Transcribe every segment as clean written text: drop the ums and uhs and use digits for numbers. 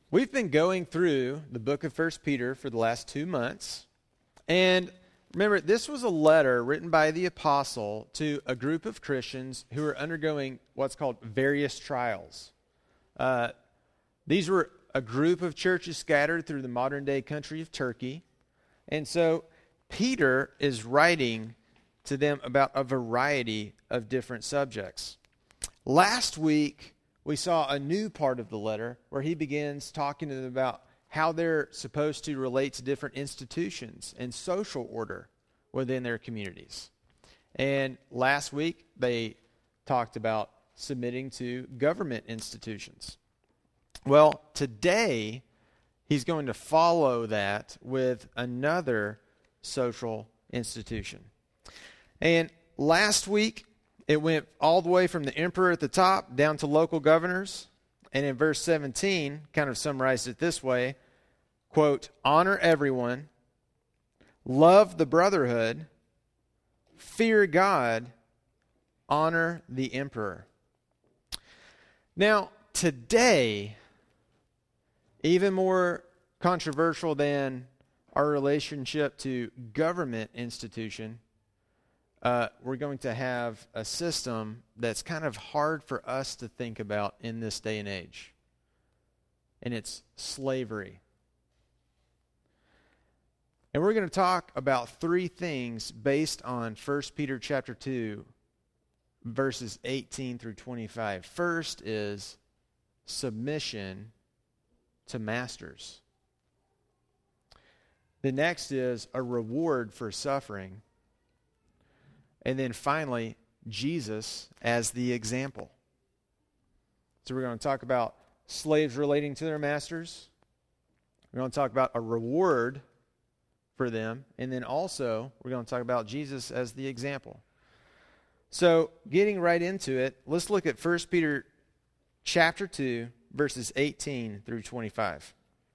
We've been going through the book of 1 Peter for the last 2 months. And remember, this was a letter written by the apostle to a group of Christians who are undergoing what's called various trials. These were a group of churches scattered through the modern-day country of Turkey. And so Peter is writing to them about a variety of different subjects. Last week, we saw a new part of the letter where he begins talking to them about how they're supposed to relate to different institutions and social order within their communities. And last week, they talked about submitting to government institutions. Well, today, he's going to follow that with another social institution. And last week, it went all the way from the emperor at the top down to local governors. And in verse 17, kind of summarized it this way, quote, honor everyone, love the brotherhood, fear God, honor the emperor. Now, today, even more controversial than our relationship to government institution, we're going to have a system that's kind of hard for us to think about in this day and age. And it's slavery. And we're going to talk about 3 things based on 1 Peter chapter 2, verses 18 through 25. First is submission to masters. The next is a reward for suffering. And then finally, Jesus as the example. So we're going to talk about slaves relating to their masters. We're going to talk about a reward for them. And then also, we're going to talk about Jesus as the example. So getting right into it, let's look at 1 Peter chapter 2, verses 18 through 25.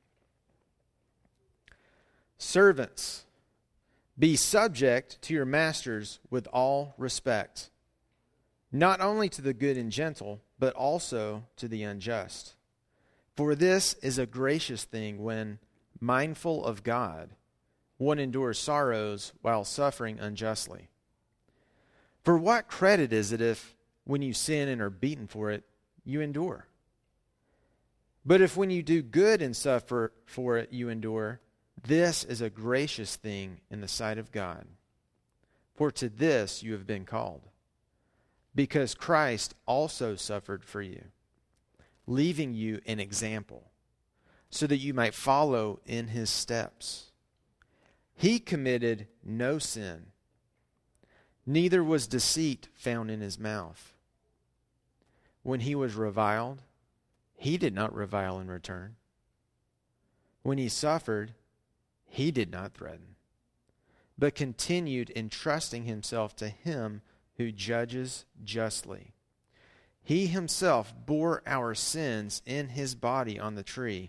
Servants, be subject to your masters with all respect, not only to the good and gentle, but also to the unjust. For this is a gracious thing when, mindful of God, one endures sorrows while suffering unjustly. For what credit is it if, when you sin and are beaten for it, you endure? But if when you do good and suffer for it, you endure, this is a gracious thing in the sight of God. For to this you have been called, because Christ also suffered for you, leaving you an example, so that you might follow in his steps. He committed no sin, neither was deceit found in his mouth. When he was reviled, he did not revile in return. When he suffered, he did not threaten, but continued entrusting himself to him who judges justly. He himself bore our sins in his body on the tree,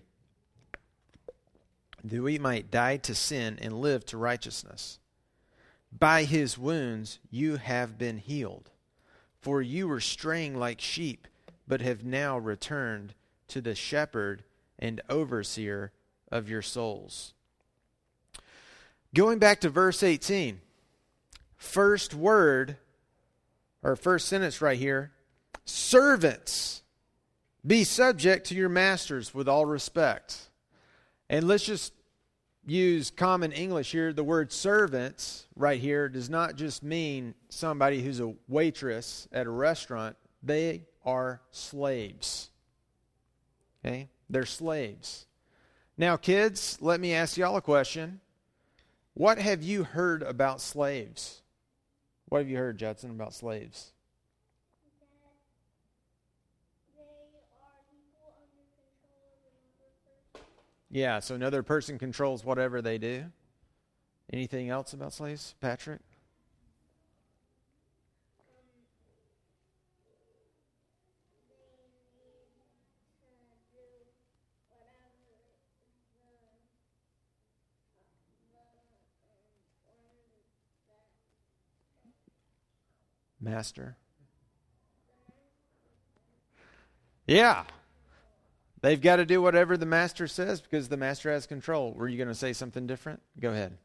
that we might die to sin and live to righteousness. By his wounds you have been healed, for you were straying like sheep, but have now returned to the shepherd and overseer of your souls. Going back to verse 18, first word, or first sentence right here, servants, be subject to your masters with all respect. And let's just use common English here. The word servants right here does not just mean somebody who's a waitress at a restaurant. They are slaves. Okay? They're slaves. Now, kids, let me ask y'all a question. What have you heard about slaves? What have you heard, Judson, about slaves? That they are people under control of another person. Yeah, so another person controls whatever they do. Anything else about slaves, Patrick? Master. Yeah. They've got to do whatever the master says because the master has control. Were you going to say something different? Go ahead.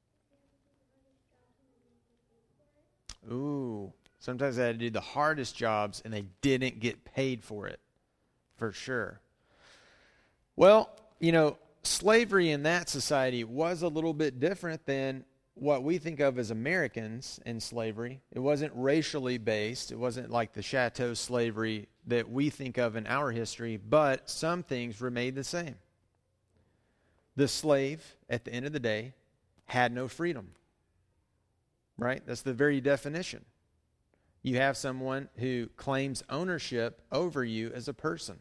Ooh, sometimes they had to do the hardest jobs and they didn't get paid for it, for sure. Well, slavery in that society was a little bit different than what we think of as Americans in slavery. It wasn't racially based. It wasn't like the chateau slavery that we think of in our history, but some things remained the same. The slave, at the end of the day, had no freedom. Right? That's the very definition. You have someone who claims ownership over you as a person.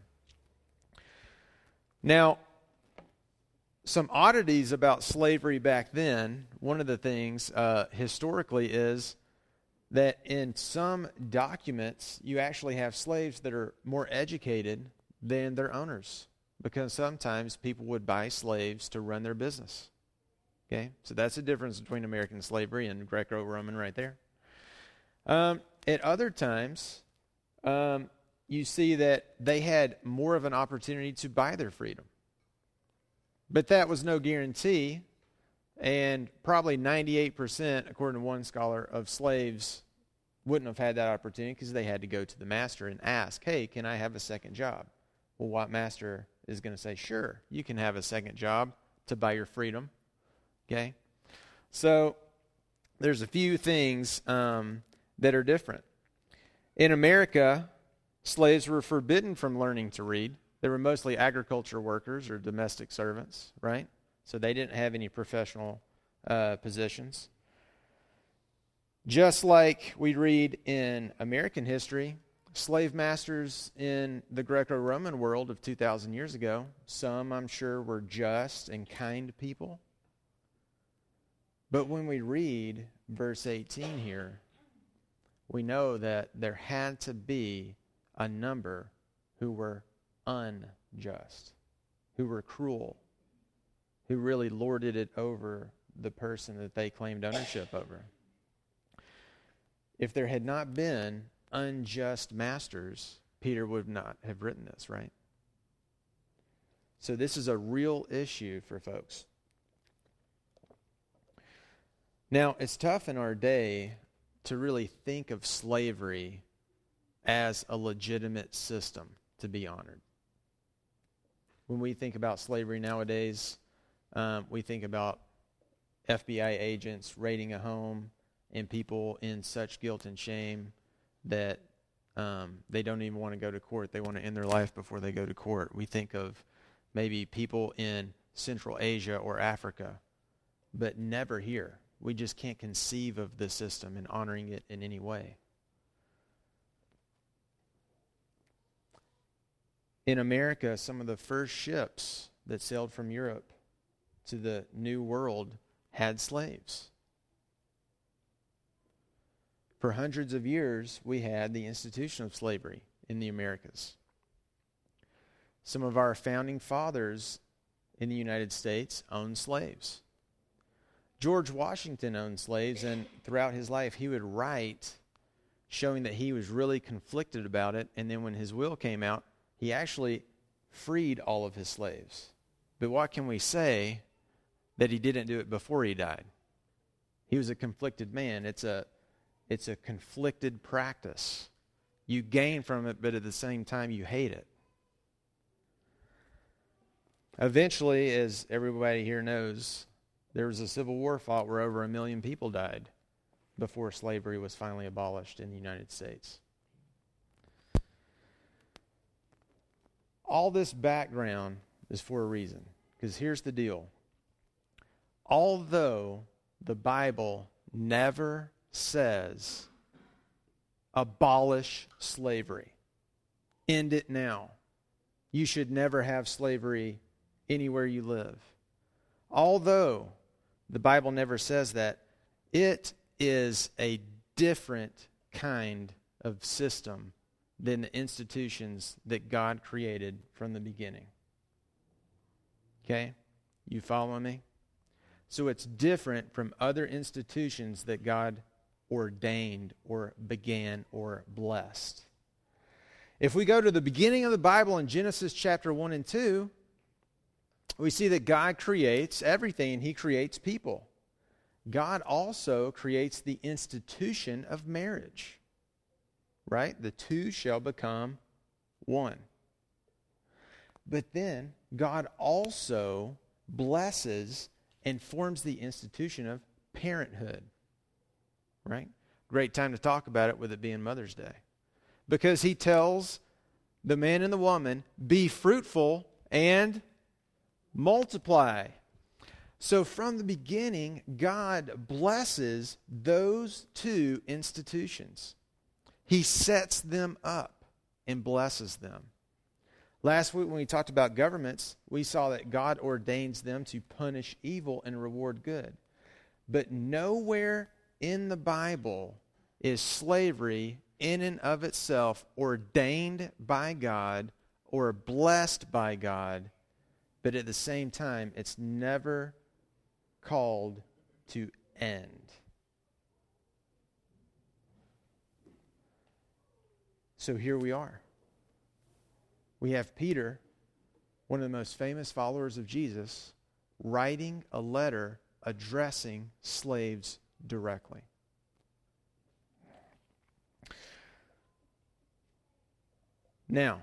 Now, some oddities about slavery back then, one of the things historically is that in some documents, you actually have slaves that are more educated than their owners, because sometimes people would buy slaves to run their business. Okay, so that's the difference between American slavery and Greco-Roman right there. At other times, you see that they had more of an opportunity to buy their freedom. But that was no guarantee, and probably 98%, according to one scholar, of slaves wouldn't have had that opportunity because they had to go to the master and ask, hey, can I have a second job? Well, what master is going to say, sure, you can have a second job to buy your freedom. Okay? So there's a few things that are different. In America, slaves were forbidden from learning to read. They were mostly agriculture workers or domestic servants, right? So they didn't have any professional positions. Just like we read in American history, slave masters in the Greco-Roman world of 2,000 years ago, some I'm sure were just and kind people. But when we read verse 18 here, we know that there had to be a number who were unjust, who were cruel, who really lorded it over the person that they claimed ownership over. If there had not been unjust masters, Peter would not have written this, right? So this is a real issue for folks. Now, it's tough in our day to really think of slavery as a legitimate system to be honored. When we think about slavery nowadays, we think about FBI agents raiding a home and people in such guilt and shame that they don't even want to go to court. They want to end their life before they go to court. We think of maybe people in Central Asia or Africa, but never here. We just can't conceive of the system and honoring it in any way. In America, some of the first ships that sailed from Europe to the New World had slaves. For hundreds of years, we had the institution of slavery in the Americas. Some of our founding fathers in the United States owned slaves. George Washington owned slaves, and throughout his life, he would write showing that he was really conflicted about it, and then when his will came out, he actually freed all of his slaves. But what can we say that he didn't do it before he died? He was a conflicted man. It's a conflicted practice. You gain from it, but at the same time, you hate it. Eventually, as everybody here knows, there was a civil war fought where over 1 million people died before slavery was finally abolished in the United States. All this background is for a reason, because here's the deal. Although the Bible never says abolish slavery, end it now, you should never have slavery anywhere you live. Although the Bible never says that, it is a different kind of system than the institutions that God created from the beginning. Okay? You following me? So it's different from other institutions that God ordained or began or blessed. If we go to the beginning of the Bible in Genesis chapter 1 and 2, we see that God creates everything, and He creates people. God also creates the institution of marriage, right? The two shall become one. But then God also blesses and forms the institution of parenthood, right? Great time to talk about it with it being Mother's Day. Because He tells the man and the woman, be fruitful and multiply. So from the beginning, God blesses those two institutions. He sets them up and blesses them. Last week when we talked about governments, we saw that God ordains them to punish evil and reward good. But nowhere in the Bible is slavery in and of itself ordained by God or blessed by God, but at the same time, it's never called to end. So here we are. We have Peter, one of the most famous followers of Jesus, writing a letter addressing slaves directly. Now,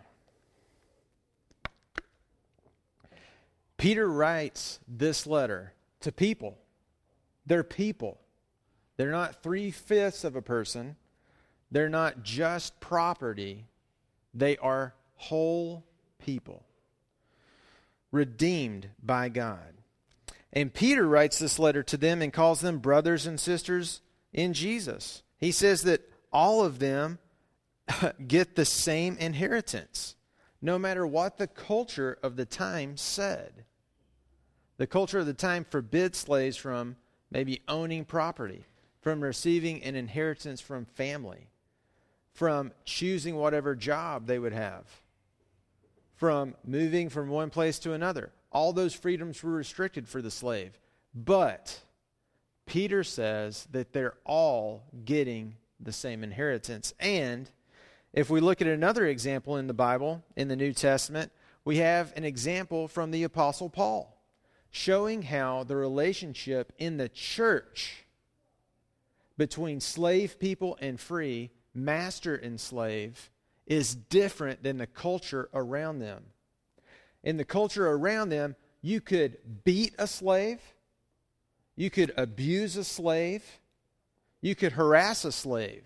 Peter writes this letter to people. They're people. They're not 3/5 of a person. They're not just property. They are whole people, redeemed by God. And Peter writes this letter to them and calls them brothers and sisters in Jesus. He says that all of them get the same inheritance, no matter what the culture of the time said. The culture of the time forbid slaves from maybe owning property, from receiving an inheritance from family, from choosing whatever job they would have, from moving from one place to another. All those freedoms were restricted for the slave. But Peter says that they're all getting the same inheritance. And if we look at another example in the Bible, in the New Testament, we have an example from the Apostle Paul, showing how the relationship in the church between slave people and free, master and slave, is different than the culture around them. In the culture around them, you could beat a slave, you could abuse a slave, you could harass a slave.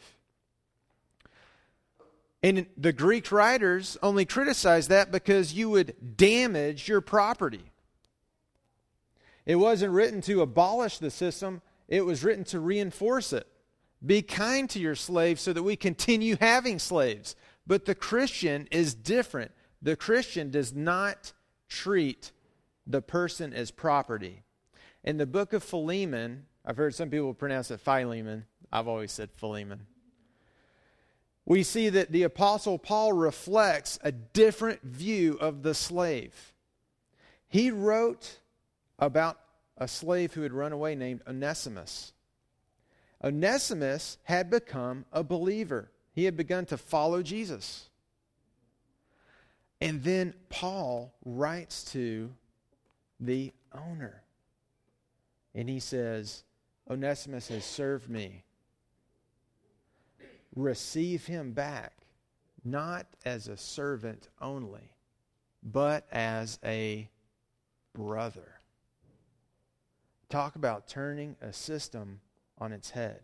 And the Greek writers only criticize that because you would damage your property. It wasn't written to abolish the system, it was written to reinforce it. Be kind to your slaves so that we continue having slaves. But the Christian is different. The Christian does not treat the person as property. In the book of Philemon, I've heard some people pronounce it Philemon. I've always said Philemon. We see that the Apostle Paul reflects a different view of the slave. He wrote about a slave who had run away named Onesimus. Onesimus had become a believer. He had begun to follow Jesus. And then Paul writes to the owner. And he says, Onesimus has served me. Receive him back, not as a servant only, but as a brother. Talk about turning a system on its head.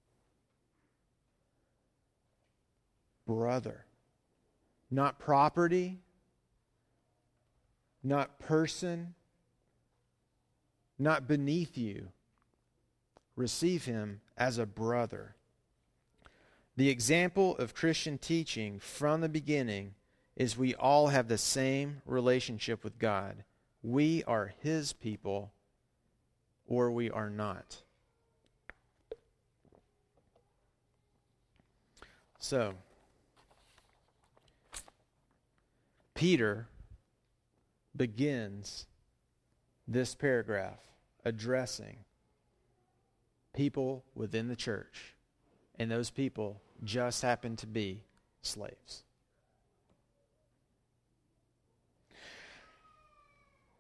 Brother. Not property, not person, not beneath you. Receive him as a brother. The example of Christian teaching from the beginning is we all have the same relationship with God. We are His people, or we are not. So, Peter begins this paragraph addressing people within the church, and those people just happen to be slaves.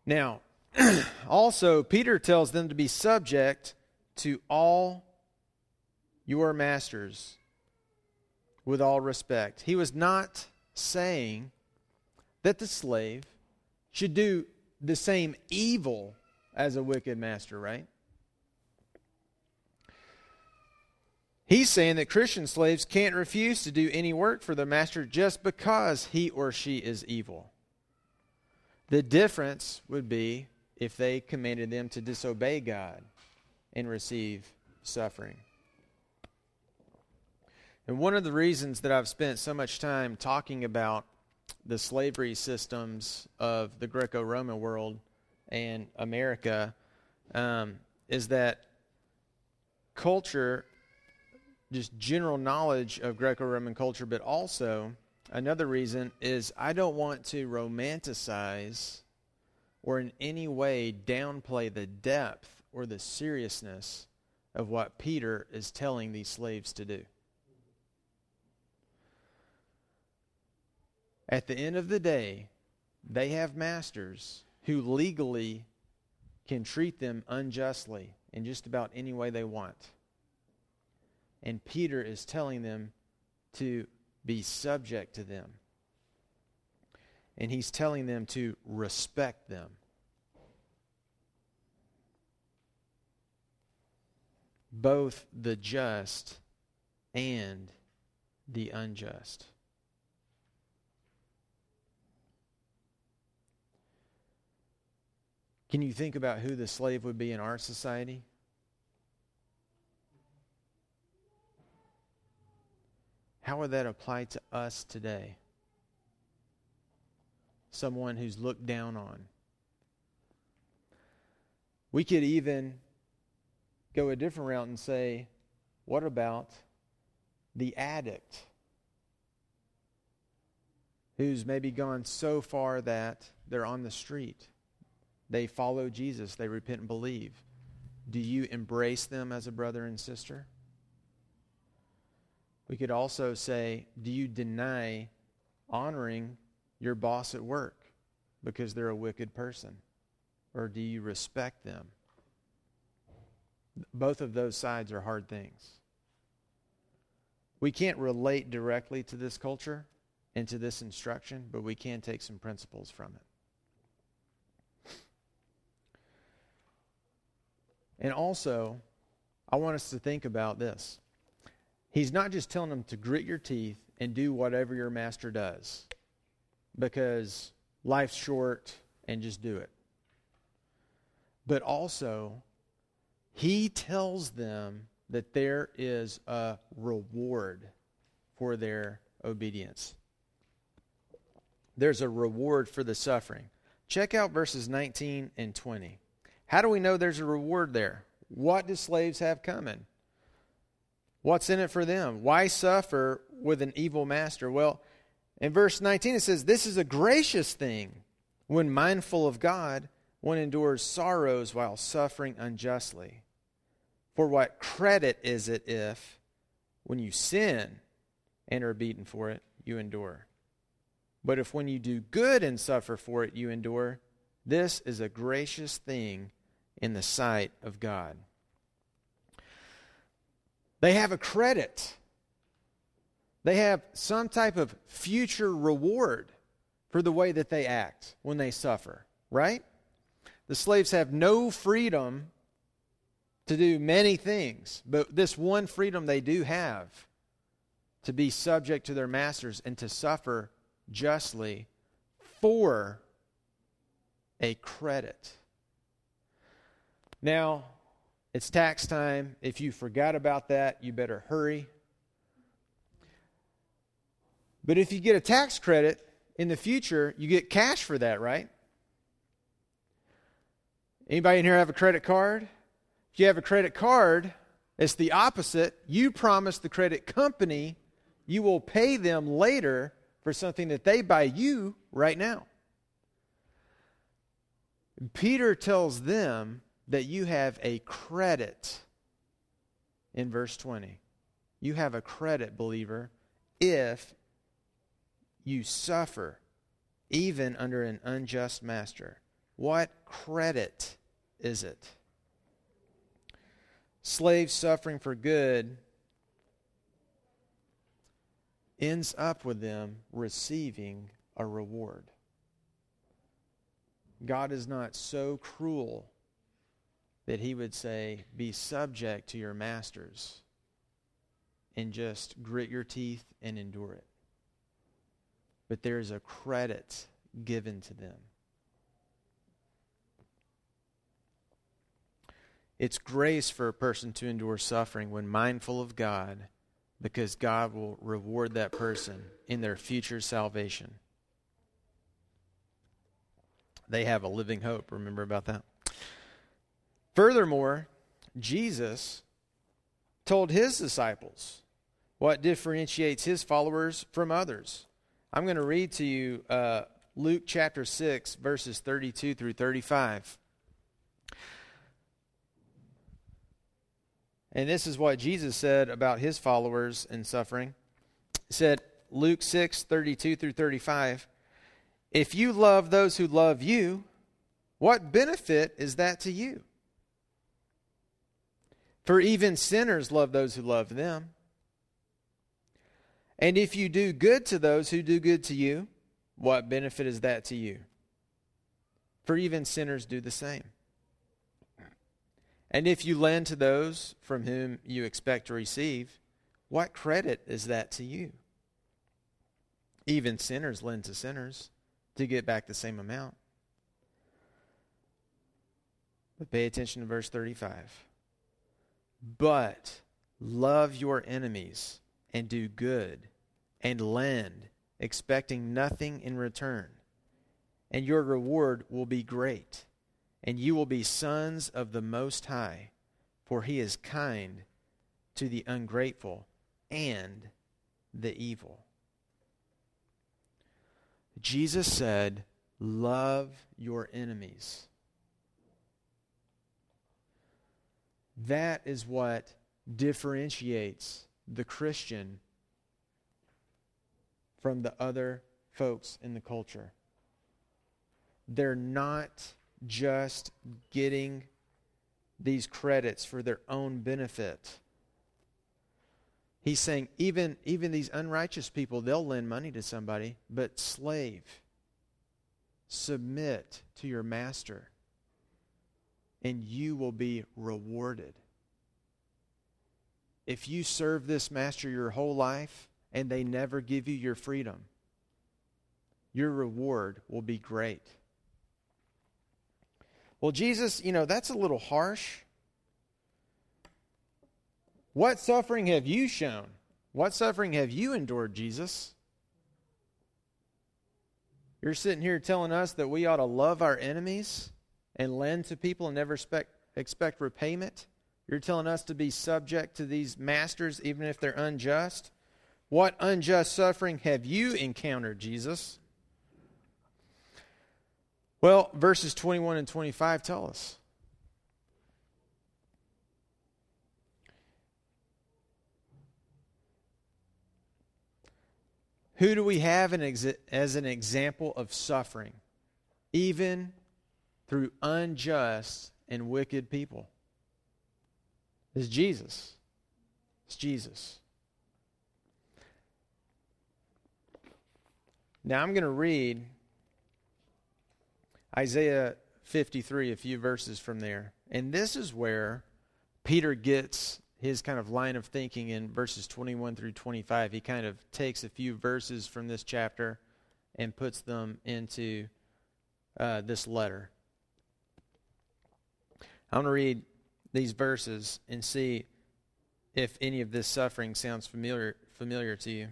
Now, also, Peter tells them to be subject to all your masters with all respect. He was not saying that the slave should do the same evil as a wicked master, right? He's saying that Christian slaves can't refuse to do any work for their master just because he or she is evil. The difference would be if they commanded them to disobey God and receive suffering. And one of the reasons that I've spent so much time talking about the slavery systems of the Greco-Roman world and America is that culture, just general knowledge of Greco-Roman culture, but also another reason is I don't want to romanticize or in any way downplay the depth or the seriousness of what Peter is telling these slaves to do. At the end of the day, they have masters who legally can treat them unjustly in just about any way they want. And Peter is telling them to be subject to them. And he's telling them to respect them. Both the just and the unjust. Can you think about who the slave would be in our society? How would that apply to us today? Someone who's looked down on. We could even go a different route and say, what about the addict who's maybe gone so far that they're on the street? They follow Jesus. They repent and believe. Do you embrace them as a brother and sister? We could also say, do you deny honoring your boss at work because they're a wicked person? Or do you respect them? Both of those sides are hard things. We can't relate directly to this culture and to this instruction, but we can take some principles from it. And also, I want us to think about this. He's not just telling them to grit your teeth and do whatever your master does, because life's short and just do it. But also, he tells them that there is a reward for their obedience. There's a reward for the suffering. Check out verses 19 and 20. How do we know there's a reward there? What do slaves have coming? What's in it for them? Why suffer with an evil master? Well, in verse 19 it says, this is a gracious thing when mindful of God, one endures sorrows while suffering unjustly. For what credit is it if, when you sin and are beaten for it, you endure? But if when you do good and suffer for it, you endure, this is a gracious thing in the sight of God. They have a credit. They have some type of future reward for the way that they act when they suffer, right? The slaves have no freedom to do many things, but this one freedom they do have, to be subject to their masters and to suffer justly for a credit. Now, it's tax time. If you forgot about that, you better hurry. But if you get a tax credit in the future, you get cash for that, right? Anybody in here have a credit card? If you have a credit card, it's the opposite. You promise the credit company you will pay them later for something that they buy you right now. Peter tells them that you have a credit in verse 20. You have a credit, believer, if you suffer even under an unjust master. What credit is it? Slaves suffering for good ends up with them receiving a reward. God is not so cruel that he would say, be subject to your masters and just grit your teeth and endure it. But there is a credit given to them. It's grace for a person to endure suffering when mindful of God, because God will reward that person in their future salvation. They have a living hope. Remember about that. Furthermore, Jesus told his disciples what differentiates his followers from others. I'm going to read to you Luke chapter 6, verses 32 through 35. And this is what Jesus said about his followers in suffering. He said, Luke 6, 32 through 35, if you love those who love you, what benefit is that to you? For even sinners love those who love them. And if you do good to those who do good to you, what benefit is that to you? For even sinners do the same. And if you lend to those from whom you expect to receive, what credit is that to you? Even sinners lend to sinners to get back the same amount. But pay attention to verse 35. But love your enemies and do good and lend, expecting nothing in return. And your reward will be great. And you will be sons of the Most High, for he is kind to the ungrateful and the evil. Jesus said, love your enemies. That is what differentiates the Christian from the other folks in the culture. They're not just getting these credits for their own benefit. He's saying even these unrighteous people, they'll lend money to somebody, but slave, submit to your master, and you will be rewarded. If you serve this master your whole life and they never give you your freedom, your reward will be great. Well, Jesus, that's a little harsh. What suffering have you shown? What suffering have you endured, Jesus? You're sitting here telling us that we ought to love our enemies and lend to people and never expect repayment? You're telling us to be subject to these masters even if they're unjust? What unjust suffering have you encountered, Jesus? Well, verses 21 and 25 tell us. Who do we have as an example of suffering, even through unjust and wicked people? It's Jesus. It's Jesus. Now I'm going to read Isaiah 53, a few verses from there. And this is where Peter gets his kind of line of thinking in verses 21 through 25. He kind of takes a few verses from this chapter and puts them into this letter. I'm going to read these verses and see if any of this suffering sounds familiar to you.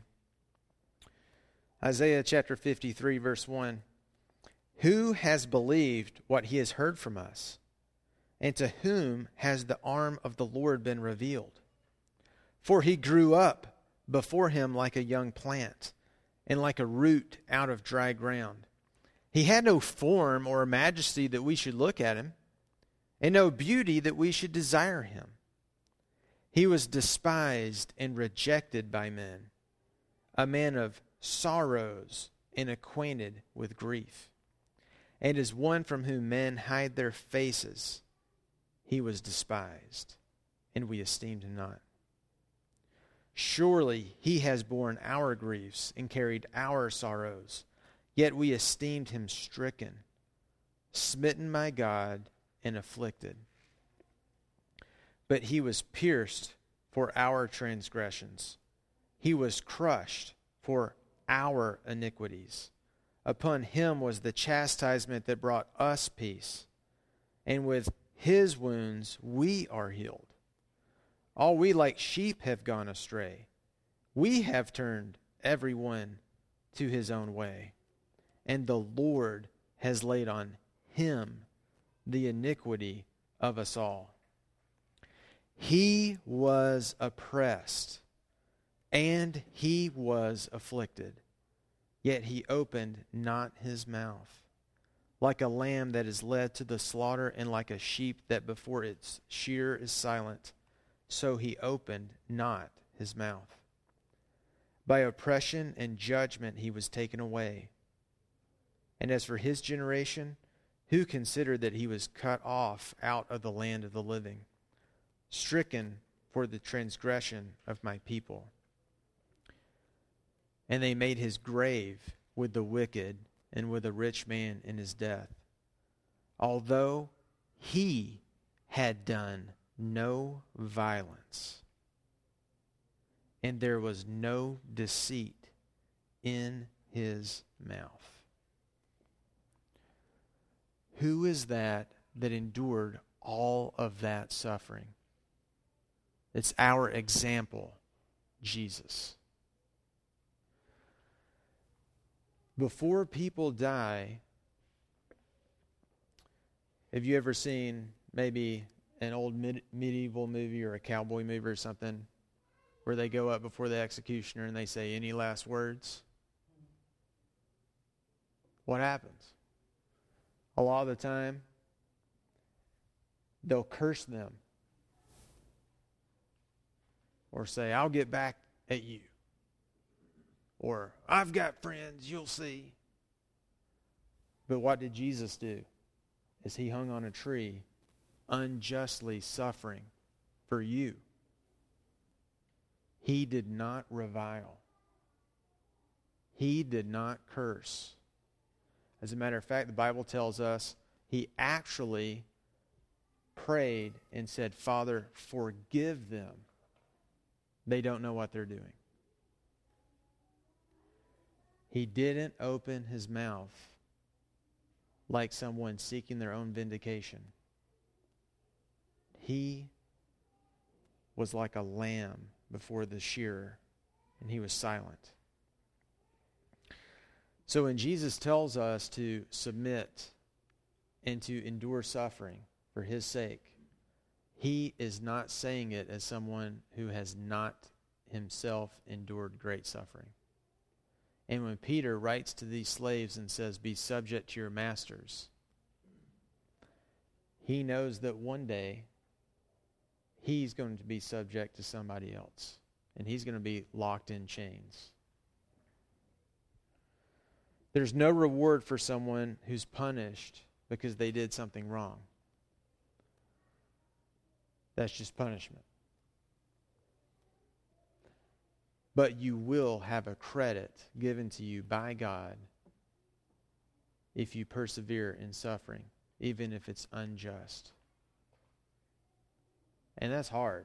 Isaiah chapter 53, verse 1. Who has believed what he has heard from us? And to whom has the arm of the Lord been revealed? For he grew up before him like a young plant, and like a root out of dry ground. He had no form or majesty that we should look at him, and no beauty that we should desire him. He was despised and rejected by men, a man of sorrows and acquainted with grief. and as one from whom men hide their faces, he was despised, and we esteemed him not. Surely he has borne our griefs and carried our sorrows, yet we esteemed him stricken, smitten by God, and afflicted. But he was pierced for our transgressions. He was crushed for our iniquities. Upon him was the chastisement that brought us peace, and with his wounds we are healed. All we like sheep have gone astray. We have turned every one to his own way, and the Lord has laid on him the iniquity of us all. He was oppressed, and he was afflicted, yet he opened not his mouth. Like a lamb that is led to the slaughter, and like a sheep that before its shearer is silent, so he opened not his mouth. By oppression and judgment he was taken away. And as for his generation, who considered that he was cut off out of the land of the living, stricken for the transgression of my people? And they made his grave with the wicked and with a rich man in his death, although he had done no violence, and there was no deceit in his mouth. Who is that endured all of that suffering? It's our example, Jesus. Before people die, have you ever seen maybe an old medieval movie or a cowboy movie or something where they go up before the executioner and they say, "Any last words?" What happens? A lot of the time, they'll curse them or say, "I'll get back at you," or "I've got friends, you'll see." But what did Jesus do? As he hung on a tree, unjustly suffering for you, he did not revile. He did not curse. As a matter of fact, the Bible tells us he actually prayed and said, "Father, forgive them. They don't know what they're doing." He didn't open his mouth like someone seeking their own vindication. He was like a lamb before the shearer, and he was silent. So when Jesus tells us to submit and to endure suffering for his sake, he is not saying it as someone who has not himself endured great suffering. And when Peter writes to these slaves and says, "Be subject to your masters," he knows that one day he's going to be subject to somebody else, and he's going to be locked in chains. There's no reward for someone who's punished because they did something wrong. That's just punishment. But you will have a credit given to you by God if you persevere in suffering, even if it's unjust. And that's hard.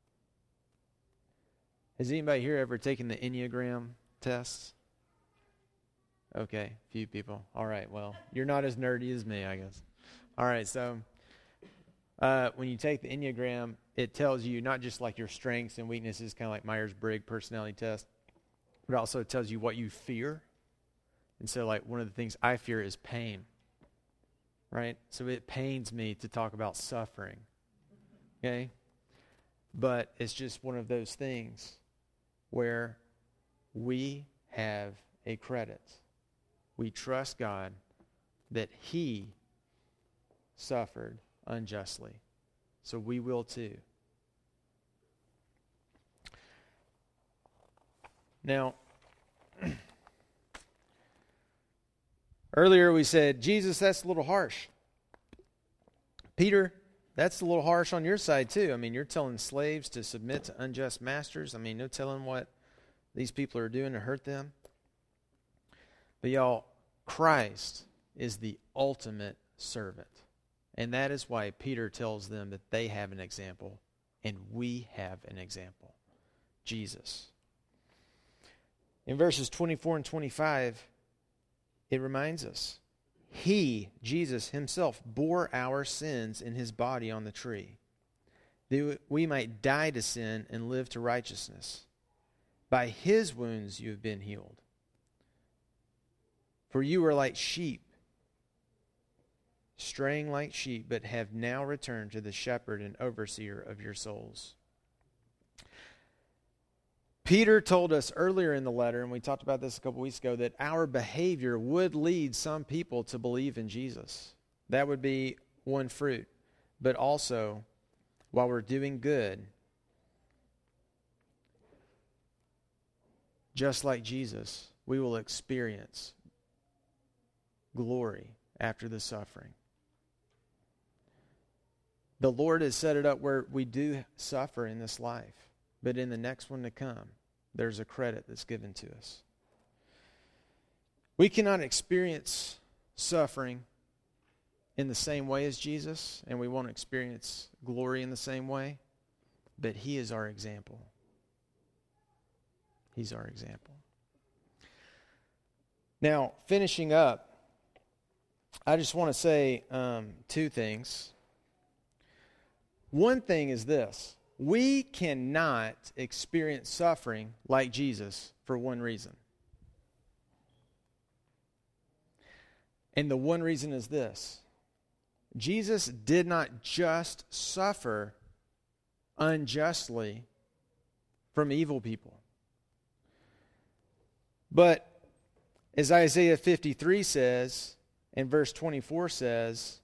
Has anybody here ever taken the Enneagram test? Okay, a few people. All right, well, you're not as nerdy as me, I guess. All right, so when you take the Enneagram, it tells you not just like your strengths and weaknesses, kind of like Myers-Briggs personality test, but also it tells you what you fear. And so like one of the things I fear is pain, right? So it pains me to talk about suffering, okay? But it's just one of those things where we have a credit. We trust God that he suffered unjustly. So we will too. Now, Earlier we said, Jesus, that's a little harsh. Peter, that's a little harsh on your side too. I mean, you're telling slaves to submit to unjust masters. I mean, no telling what these people are doing to hurt them. But y'all, Christ is the ultimate servant. And that is why Peter tells them that they have an example and we have an example. Jesus. In verses 24 and 25, it reminds us, He, Jesus himself, bore our sins in his body on the tree, that we might die to sin and live to righteousness. By his wounds you have been healed. For you were like sheep, straying like sheep, but have now returned to the shepherd and overseer of your souls. Peter told us earlier in the letter, and we talked about this a couple weeks ago, that our behavior would lead some people to believe in Jesus. That would be one fruit. But also, while we're doing good, just like Jesus, we will experience glory after the suffering. The Lord has set it up where we do suffer in this life, but in the next one to come, there's a credit that's given to us. We cannot experience suffering in the same way as Jesus, and we won't experience glory in the same way, but He is our example. He's our example. Now, finishing up, I just want to say two things. One thing is this. We cannot experience suffering like Jesus for one reason. And the one reason is this. Jesus did not just suffer unjustly from evil people. But as Isaiah 53 says, and verse 24 says,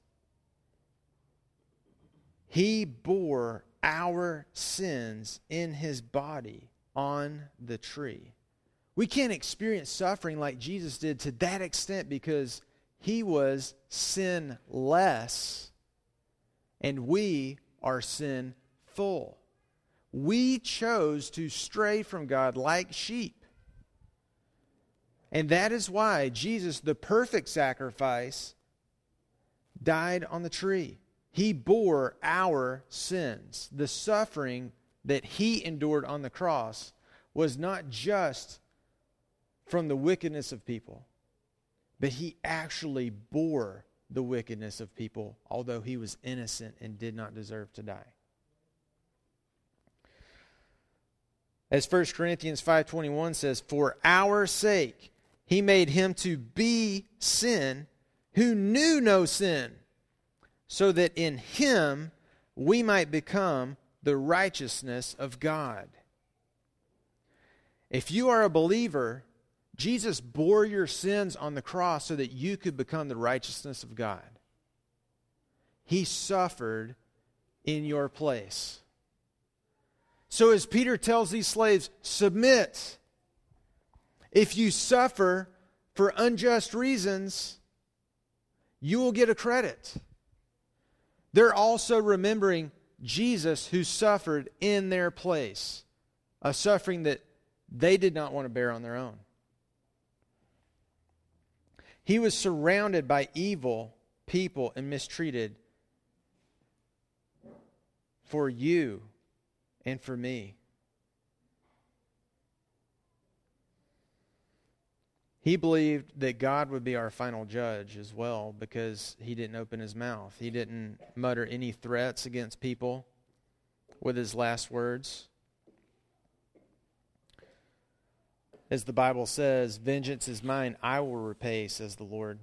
He bore our sins in His body on the tree. We can't experience suffering like Jesus did to that extent because He was sinless and we are sinful. We chose to stray from God like sheep. And that is why Jesus, the perfect sacrifice, died on the tree. He bore our sins. The suffering that He endured on the cross was not just from the wickedness of people, but He actually bore the wickedness of people, although He was innocent and did not deserve to die. As 1 Corinthians 5:21 says, For our sake He made Him to be sin who knew no sin, so that in Him we might become the righteousness of God. If you are a believer, Jesus bore your sins on the cross so that you could become the righteousness of God. He suffered in your place. So as Peter tells these slaves, submit. If you suffer for unjust reasons, you will get a credit. They're also remembering Jesus who suffered in their place, a suffering that they did not want to bear on their own. He was surrounded by evil people and mistreated for you and for me. He believed that God would be our final judge as well because He didn't open His mouth. He didn't mutter any threats against people with His last words. As the Bible says, vengeance is mine, I will repay, says the Lord.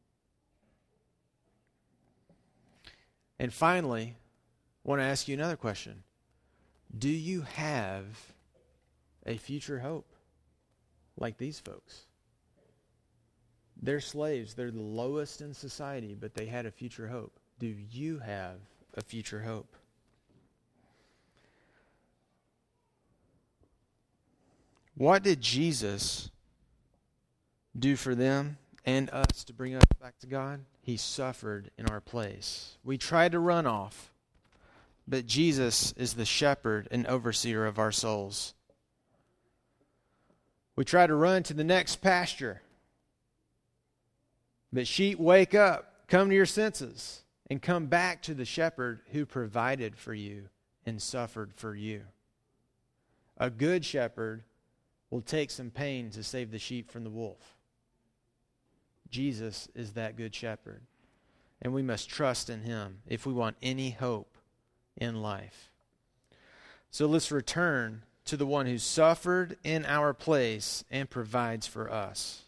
And finally, I want to ask you another question. Do you have a future hope like these folks? They're slaves. They're the lowest in society, but they had a future hope. Do you have a future hope? What did Jesus do for them, and us to bring us back to God. He suffered in our place. We try to run off, but Jesus is the shepherd and overseer of our souls. We try to run to the next pasture, but sheep, wake up, come to your senses, and come back to the shepherd who provided for you and suffered for you. A good shepherd will take some pain to save the sheep from the wolf. Jesus is that good shepherd, and we must trust in him if we want any hope in life. So let's return to the one who suffered in our place and provides for us.